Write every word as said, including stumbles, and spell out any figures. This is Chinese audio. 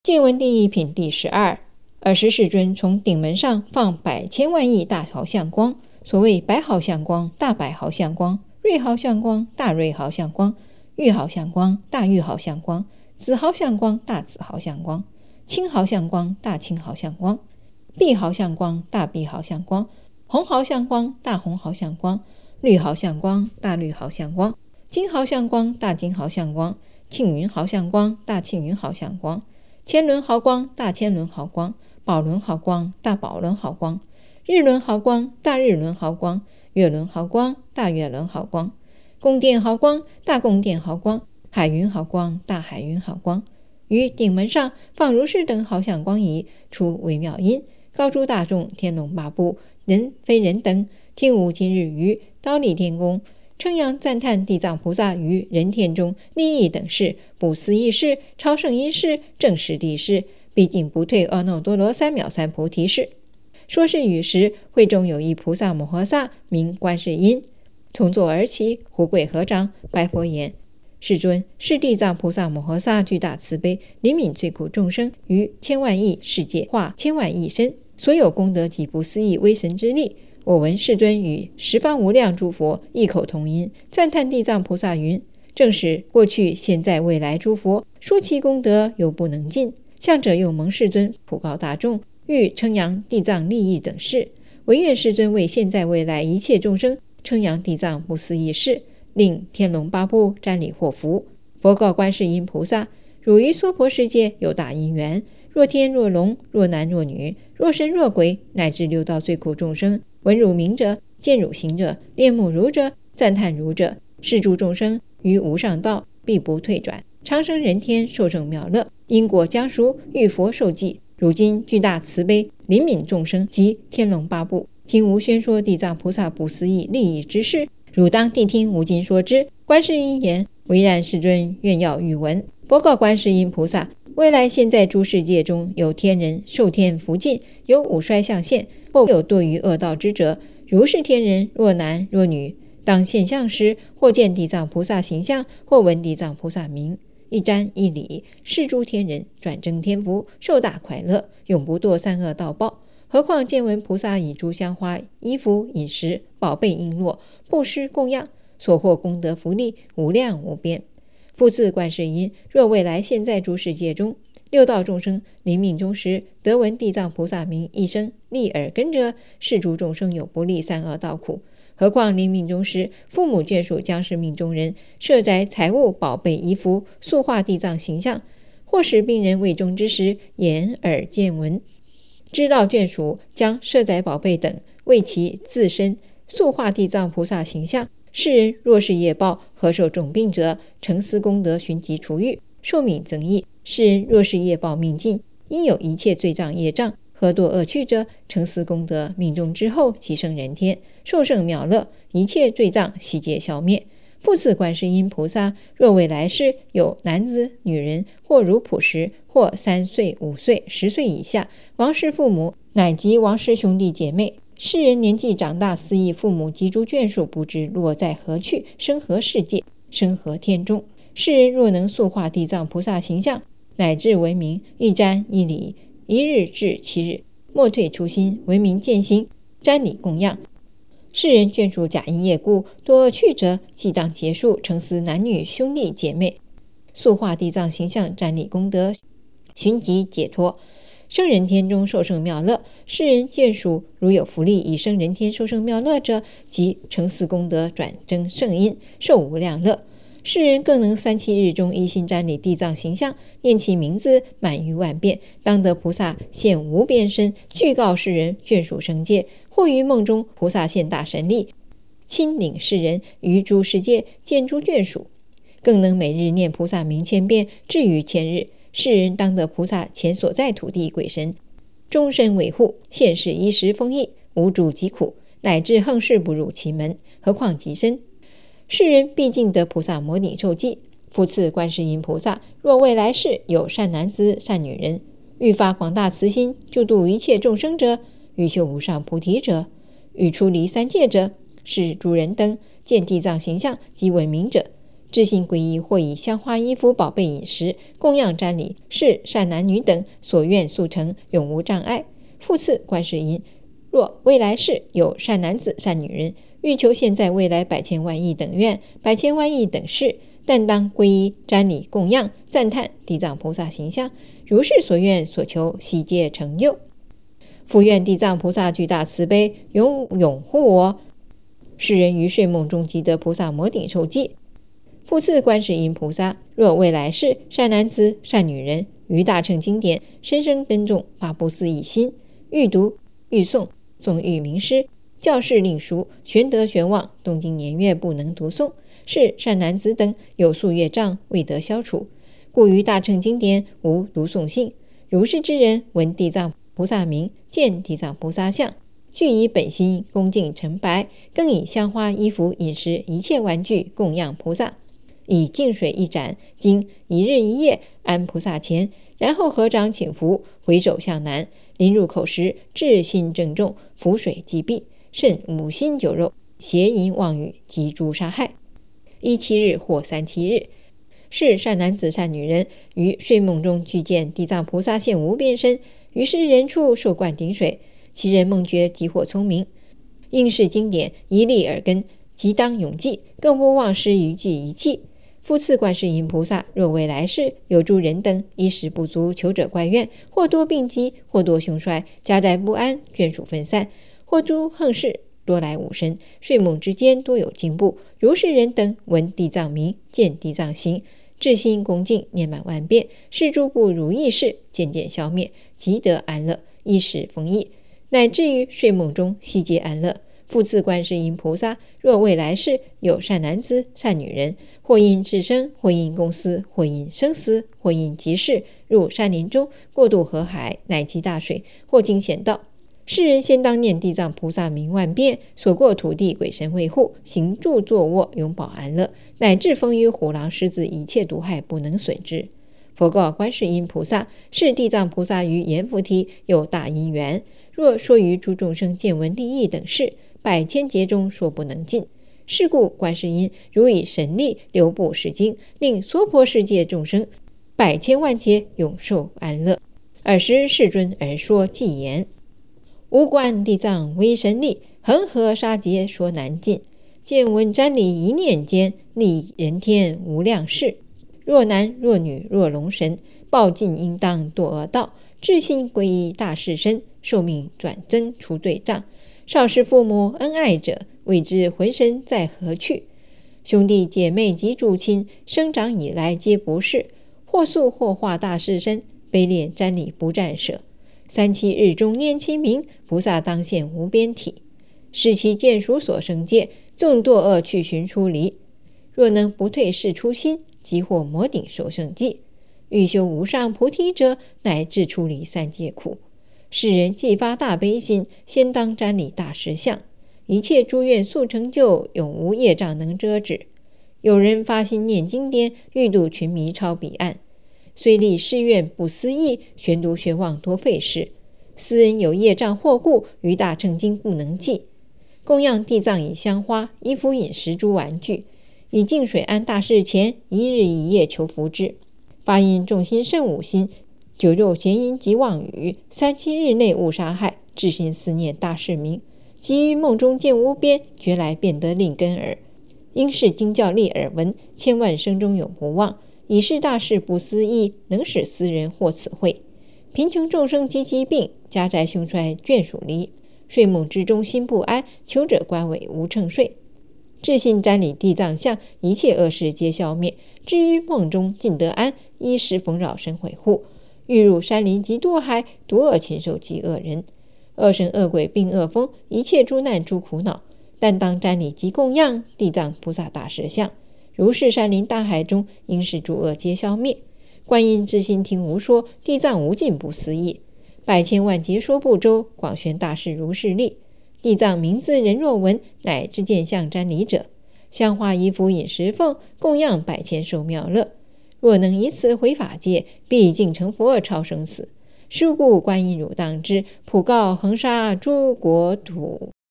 见闻第一品第十二。尔时世尊从顶门上放百千万亿大毫相光，所谓百毫相光、大百毫相光、瑞毫相光、大瑞毫相光、玉毫相光、大玉毫相光、紫毫相光、大紫毫相光、青毫相光、大青毫相光、碧毫相光、大碧毫相光、红毫相光、大红毫相光、绿毫相光、大绿毫相光、金毫相光、大金毫相光、庆云毫相光、大庆云毫相光、千轮毫光、大千轮毫光、宝轮毫光、大宝轮毫光、日轮毫光、大日轮毫光、月轮毫光、大月轮毫光、宫殿毫光、大宫殿毫光、海云毫光、大海云毫光。于顶门上放如是等毫相光仪，出微妙音，告诸大众天龙八部人非人等，听吾今日于忉利天宫称扬赞叹地藏菩萨于人天中利益等事，不思议事、超胜因事、正实地事，毕竟不退阿耨多罗三藐三菩提事。说是语时，会中有一菩萨摩诃萨名观世音，从座而起，胡跪合掌，白佛言：世尊，是地藏菩萨摩诃萨巨大慈悲，怜悯罪苦众生，于千万亿世界化千万亿身，所有功德及不思议威神之力。我闻世尊与十方无量诸佛异口同音，赞叹地藏菩萨云：正是过去现在未来诸佛，说其功德犹不能尽。向者又蒙世尊普告大众，欲称扬地藏利益等事，唯愿世尊为现在未来一切众生称扬地藏不思议事，令天龙八部瞻礼获福。佛告观世音菩萨：汝于娑婆世界有大因缘，若天若龙，若男若女，若神若鬼，乃至六道最苦众生，闻汝名者，见汝行者，恋慕汝者，赞叹汝者，是诸众生于无上道必不退转，长生人天，受胜妙乐，因果将熟，遇佛受记。如今巨大慈悲，怜悯众生及天龙八部，听吾宣说地藏菩萨不思议利益之事，汝当谛听吾今说之。观世音言：唯然世尊愿要欲闻。佛告观世音菩萨：未来现在诸世界中，有天人受天福尽，有五衰相现，或有堕于恶道之者，如是天人若男若女，当现相时，或见地藏菩萨形象，或闻地藏菩萨名，一瞻一礼，是诸天人转增天福，受大快乐，永不堕三恶道报。何况见闻菩萨以诸香花、衣服、饮食、宝贝璎珞布施供养，所获功德福利无量无边。复次观世音，若未来现在诸世界中，六道众生临命终时，得闻地藏菩萨名一声，立耳根者，是诸众生有不利三恶道苦。何况临命终时，父母眷属将是命中人，设宅财物、宝贝衣服，塑化地藏形象，或使病人未终之时，眼耳见闻，知道眷属将设宅宝贝等为其自身塑化地藏菩萨形象。世人若是业报，何受重病者，成思功德寻疾除愈，寿命增益。世人若是业报命尽，因有一切罪障业障，何堕恶趣者，成思功德，命中之后即生人天，受胜妙乐，一切罪障悉皆消灭。复次观世音菩萨，若未来世有男子女人，或如朴实，或三岁五岁十岁以下，王氏父母乃及王氏兄弟姐妹，世人年纪长大，思忆父母及诸眷属，不知落在何去，生何世界，生何天中。世人若能塑化地藏菩萨形象，乃至为名一瞻一礼，一日至七日，莫退初心，为名践行，瞻礼供养。世人眷属假因业故，堕恶趣者，即当结束，成思男女兄弟姐妹，塑化地藏形象，瞻礼功德，寻疾解脱，生人天中受胜妙乐。世人眷属如有福利，以生人天受胜妙乐者，即成思功德，转增圣因，受无量乐。世人更能三七日中一心瞻礼地藏形象，念其名字满于万遍，当得菩萨现无边身，具告世人眷属生界。或于梦中菩萨现大神力，亲领世人于诸世界见诸眷属，更能每日念菩萨名千遍，至于千日。世人当得菩萨前所在土地鬼神终身维护，现世衣食丰溢，无诸疾苦，乃至横事不入其门，何况极深。世人毕竟得菩萨摩顶受记。复次观世音菩萨，若未来世有善男子善女人，欲发广大慈心，救度一切众生者，欲修无上菩提者，欲出离三界者，是诸人等见地藏形象及闻名者， 至心皈依或以香花衣服宝贝饮食供养瞻礼，是善男女等所愿速成，永无障碍。复次观世音，若未来世有善男子善女人，欲求现在未来百千万亿等愿百千万亿等事，但当皈依瞻礼供养赞叹地藏菩萨形象，如是所愿所求悉皆成就。复愿地藏菩萨巨大慈悲，永永护我，世人于睡梦中即得菩萨摩顶受记。复次观世音菩萨，若未来世善男子善女人，于大乘经典深深珍重发布肆意心，欲读欲诵，纵欲名师，教示令书，玄德玄望，东经年月不能读诵，是善男子等有宿业障未得消除，故于大乘经典无读诵性。如是之人，闻地藏菩萨名，见地藏菩萨像，具以本心恭敬诚白，更以香花衣服饮食一切玩具供养菩萨，以净水一盏，经一日一夜安菩萨前，然后合掌请福，回首向南，临入口时至心正重，浮水即毕，甚五辛酒肉，邪淫妄语及诸杀害。一七日或三七日，是善男子善女人于睡梦中具见地藏菩萨现无边身，于是人处受灌顶水，其人梦觉即获聪明，应是经典一粒耳根，即当永记，更不忘失于具一气。复次观世音菩萨，若未来世有诸人等衣食不足，求者怪怨，或多病疾，或多凶衰，家宅不安，眷属分散，或诸横事，多来无神，睡梦之间多有惊怖，如是人等闻地藏名，见地藏形，至心恭敬，念满万遍，是诸不如意事渐渐消灭，即得安乐，衣食丰溢，乃至于睡梦中悉皆安乐。复次观世音菩萨，若未来世有善男子善女人，或因至生，或因公私，或因生死，或因急事，入山林中，过渡河海，乃及大水，或经险道，世人先当念地藏菩萨名万遍，所过土地鬼神卫护，行住坐卧永保安乐，乃至风雨虎狼狮子一切毒害不能损之。佛告观世音菩萨，是地藏菩萨于阎浮提有大因缘，若说于诸众生见闻利益等事，百千劫中说不能尽。是故观世音如以神力流布世经，令娑婆世界众生百千万劫永受安乐。尔时世尊而说偈言：无观地藏威神力，恒河沙劫说难尽。见闻瞻礼一念间，利人天无量事。若男若女若龙神，报尽应当堕恶道，至心皈依大士身，寿命转增除罪障。少时父母恩爱者，未知魂神在何去。兄弟姐妹及诸亲，生长以来皆不是，或素或化大士身，悲恋瞻礼不暂舍。三七日中念其名，菩萨当现无边体。是其眷属所生界，纵堕恶去寻出离。若能不退世初心，即获摩顶受胜记。欲修无上菩提者，乃至出离三界苦。世人既发大悲心，先当瞻礼大士像，一切诸愿速成就，永无业障能遮止。有人发心念经典，欲度群迷超彼岸，虽立誓愿不思议，宣读宣望多费事。斯人有业障祸故，于大乘经不能记。供养地藏以香花衣服饮食诸玩具，以净水安大士前，一日一夜求福之。发因众心甚五心，酒肉邪淫及妄语，三七日内勿杀害，至心思念大士名。即于梦中见无边，觉来便得令根耳。应是经教立耳闻，千万生中永不忘。以是大事不思议，能使斯人获此慧。贫穷众生及疾病，家宅凶衰眷属离。睡梦之中心不安，求者官委无乘睡。至心瞻礼地藏像，一切恶事皆消灭。至于梦中尽得安，衣食丰饶身毁护。欲入山林及堕海，毒恶禽兽及恶人，恶神恶鬼并恶风，一切诸难诸苦恼。但当瞻礼及供养地藏菩萨大士像，如是山林大海中，应是诸恶皆消灭。观音之心听无说，地藏无尽不思议。百千万劫说不周，广宣大士如是力。地藏名字人若闻，乃至见相瞻礼者，香花衣服饮食奉，供养百千寿妙乐。若能以此回法界，必尽成佛超生死。是故观音汝当知，普告恒沙诸国土。